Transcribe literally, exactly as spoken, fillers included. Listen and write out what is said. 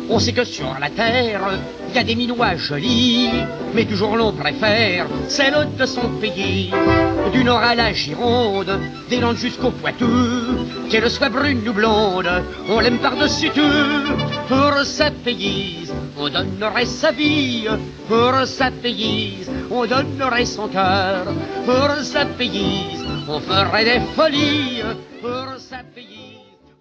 On sait que sur la terre, il y a des minois jolis, mais toujours l'on préfère celle de son pays. Du nord à la Gironde, des Landes jusqu'au Poitou, qu'elle soit brune ou blonde, on l'aime par-dessus tout. Pour sa pays, on donnerait sa vie. Pour sa pays, on donnerait son cœur. Pour sa pays, on ferait des folies. Pour sa pays.